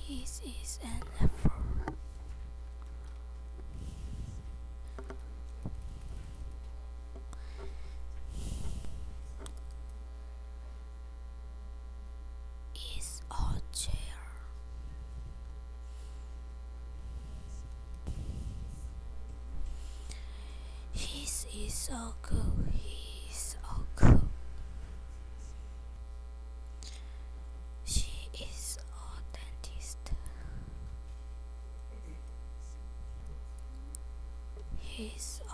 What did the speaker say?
His is an effort. Is a chair. His is a cook. He is a cook. She is a dentist. He's